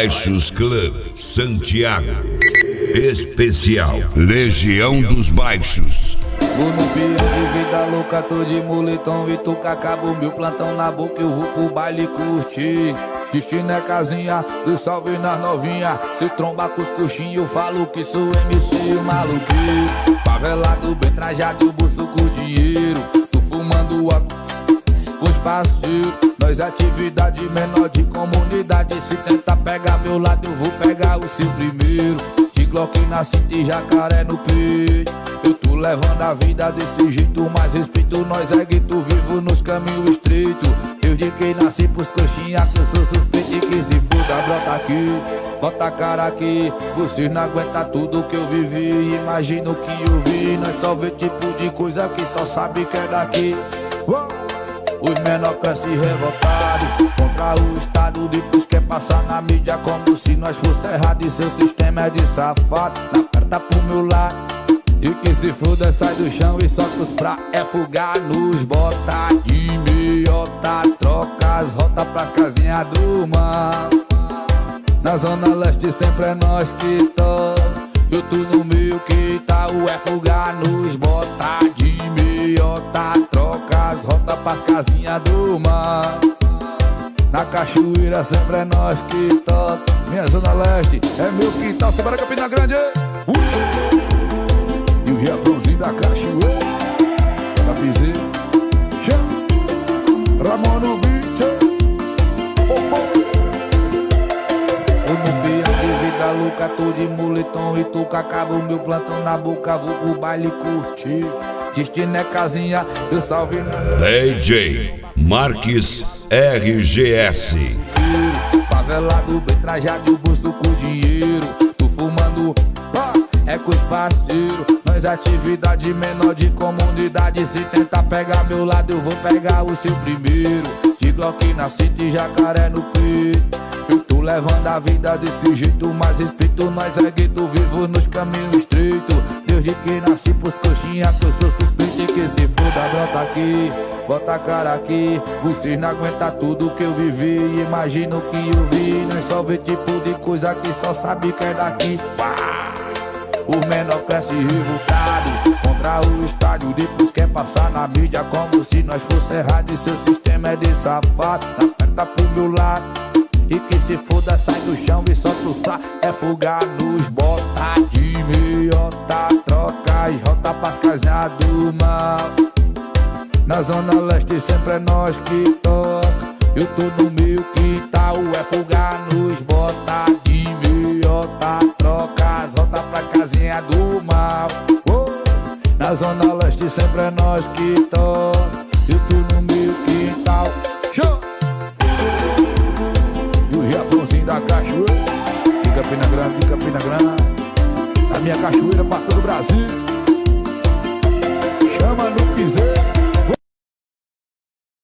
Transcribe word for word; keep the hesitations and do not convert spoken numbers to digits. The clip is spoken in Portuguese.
Baixos Club Santiago. Especial Legião dos Baixos. Vou no pião de vida louca, tô de moletom e tô com acabou meu plantão na boca, eu vou pro baile curtir. Destino é casinha, do salve nas novinha. Se tromba com os coxinhos, eu falo que sou M C maluqueiro. Favelado, bem trajado, o bolso com dinheiro. Tô fumando óculos com os parceiros. Nós atividade menor de comunidade. Se tentar pegar meu lado, eu vou pegar o seu primeiro. De Glock na cinta e jacaré no peito. Eu tô levando a vida desse jeito, mas respeito nós é gueto, vivo nos caminhos estreitos. Eu de quem nasci pros coxinha, que eu sou suspeito e que se foda, brota aqui, bota a cara aqui. Vocês não aguentam tudo que eu vivi, imagina o que eu vi. Nós só vê tipo de coisa que só sabe que é daqui. Os menor crescem revoltados contra o Estado, depois quer passar na mídia como se nós fosse errado. E seu sistema é de safado, na perna pro meu lado. E que se foda sai do chão e solta os pra é fugar nos bota de meiota, troca as rotas pras casinhas do mar. Na zona leste sempre é nós que toca. Eu tô no meio que tá o é fugar nos bota de meiota, troca as rotas pras casinhas do mar. Na cachoeira sempre é nós que toca. Minha zona leste é meu quintal, Sebora Campina Grande. uh! E o Riachãozinho da cachoeira, da piseira, Ramon no beat. Eu não vi a vida louca, tô de moletom e tô com acabo meu plantão na boca, vou pro baile curtir. Destino é casinha, eu salve na D J Marques R G S. Favelado, bem trajado e o bolso com dinheiro. Tô fumando, é com os parceiros. Nós atividade menor de comunidade. Se tentar pegar meu lado, eu vou pegar o seu primeiro. De Glock na cinta e jacaré no peito. Eu tô levando a vida desse jeito, mas respeito nós é gueto, vivo nos caminhos estreitos. Desde que nasci pros coxinha, que eu sou suspeito e que se foda, brota aqui, bota a cara aqui. Vocês não aguentam tudo que eu vivi, imagina o que eu vi. Nós só vê tipo de coisa que só sabe que é daqui. Pá! O menor cresce revoltado contra o estádio, depois quer passar na mídia como se nós fosse errado. E seu sistema é de safado, na perna pro meu lado. E que se foda sai do chão e solta os pra é fugar nos bota de meiota, troca e rota pras casinhas do mal. Na zona leste sempre é nós que toca. Eu tô no meio que tá o é fugar nos bota de meiota, troca as rotas pra casinha do mal. oh. Na zona leste sempre é nós que toca. Eu tô no meio que tá o show. E o Riachãozinho da cachoeira, de Campina Grande, de Campina Grande. A minha cachoeira pra todo o Brasil.